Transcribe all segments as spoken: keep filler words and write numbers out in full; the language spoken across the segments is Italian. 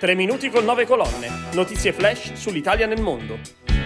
Tre minuti con nove colonne. Notizie flash sull'Italia nel mondo.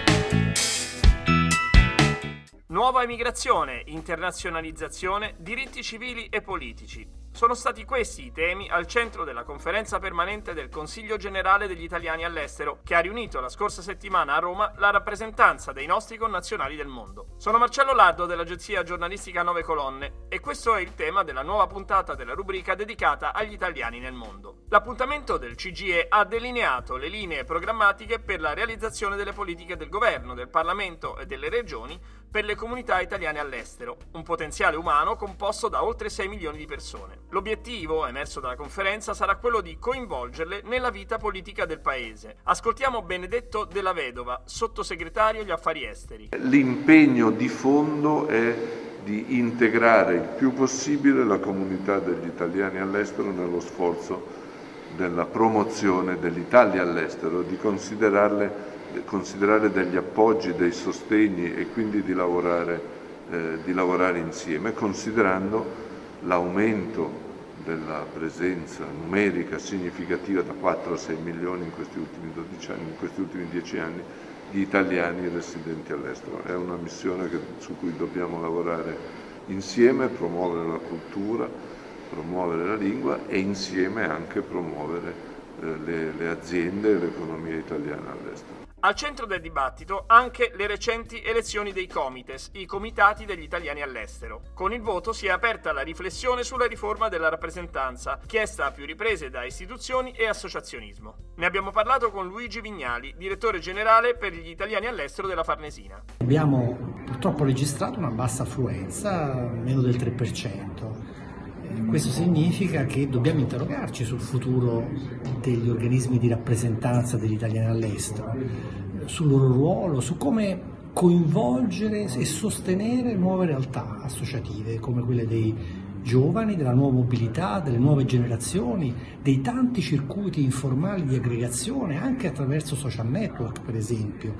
Nuova emigrazione, internazionalizzazione, diritti civili e politici. Sono stati questi i temi al centro della conferenza permanente del Consiglio generale degli italiani all'estero, che ha riunito la scorsa settimana a Roma la rappresentanza dei nostri connazionali del mondo. Sono Marcello Lardo dell'agenzia giornalistica Nove Colonne e questo è il tema della nuova puntata della rubrica dedicata agli italiani nel mondo. L'appuntamento del C G I E ha delineato le linee programmatiche per la realizzazione delle politiche del governo, del Parlamento e delle regioni per le comunità italiane all'estero, un potenziale umano composto da oltre sei milioni di persone. L'obiettivo, emerso dalla conferenza, sarà quello di coinvolgerle nella vita politica del paese. Ascoltiamo Benedetto Della Vedova, sottosegretario agli affari esteri. L'impegno di fondo è di integrare il più possibile la comunità degli italiani all'estero nello sforzo della promozione dell'Italia all'estero, di considerarle considerare degli appoggi, dei sostegni e quindi di lavorare, eh, di lavorare insieme, considerando l'aumento della presenza numerica significativa da quattro a sei milioni in questi ultimi dodici anni, in questi ultimi dieci anni, di italiani residenti all'estero. È una missione che, su cui dobbiamo lavorare insieme, promuovere la cultura, promuovere la lingua e insieme anche promuovere eh, le, le aziende e l'economia italiana all'estero. Al centro del dibattito anche le recenti elezioni dei Comites, i comitati degli italiani all'estero. Con il voto si è aperta la riflessione sulla riforma della rappresentanza, chiesta a più riprese da istituzioni e associazionismo. Ne abbiamo parlato con Luigi Vignali, direttore generale per gli italiani all'estero della Farnesina. Abbiamo purtroppo registrato una bassa affluenza, meno del tre per cento. Questo significa che dobbiamo interrogarci sul futuro degli organismi di rappresentanza degli italiani all'estero, sul loro ruolo, su come coinvolgere e sostenere nuove realtà associative come quelle dei giovani, della nuova mobilità, delle nuove generazioni, dei tanti circuiti informali di aggregazione, anche attraverso social network per esempio,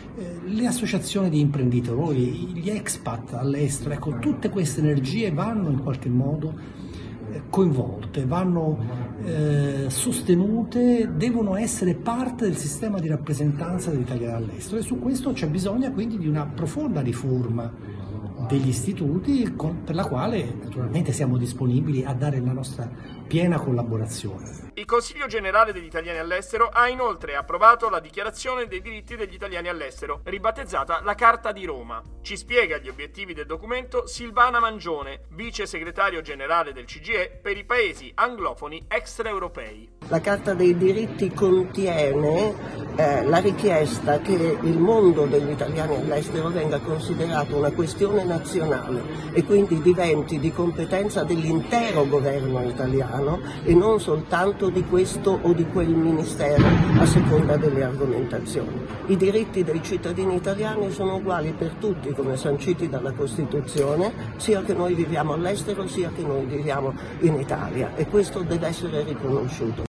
le associazioni di imprenditori, gli expat all'estero. Ecco, tutte queste energie vanno in qualche modo coinvolte, vanno eh, sostenute, devono essere parte del sistema di rappresentanza degli italiani all'estero e su questo c'è bisogno quindi di una profonda riforma degli istituti con, per la quale naturalmente siamo disponibili a dare la nostra piena collaborazione. Il Consiglio generale degli italiani all'estero ha inoltre approvato la dichiarazione dei diritti degli italiani all'estero, ribattezzata la Carta di Roma. Ci spiega gli obiettivi del documento Silvana Mangione, vice segretario generale del C G I E per i paesi anglofoni extraeuropei. La Carta dei diritti contiene eh, la richiesta che il mondo degli italiani all'estero venga considerato una questione nazionale e quindi diventi di competenza dell'intero governo italiano e non soltanto di questo o di quel ministero a seconda delle argomentazioni. I diritti dei cittadini italiani sono uguali per tutti come sanciti dalla Costituzione, sia che noi viviamo all'estero sia che noi viviamo in Italia e questo deve essere riconosciuto.